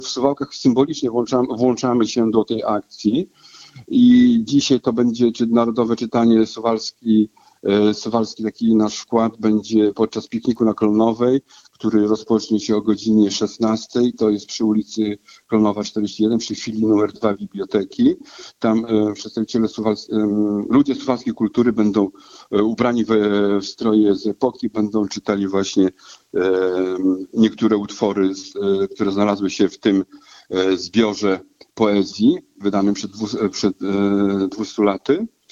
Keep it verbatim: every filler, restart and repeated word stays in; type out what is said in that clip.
W Suwałkach symbolicznie włączamy, włączamy się do tej akcji i dzisiaj to będzie czy Narodowe Czytanie Suwalski, e, Suwalski taki nasz wkład będzie podczas pikniku na Klonowej, który rozpocznie się o godzinie szesnastej. To jest przy ulicy Klonowa czterdzieści jeden, przy filii numer dwa biblioteki. Tam e, przedstawiciele Suwals, e, ludzie suwalskiej kultury będą e, ubrani we, w stroje z epoki, będą czytali właśnie e, niektóre utwory, z, e, które znalazły się w tym e, zbiorze poezji wydanym przed, dwu, przed e, dwustu laty.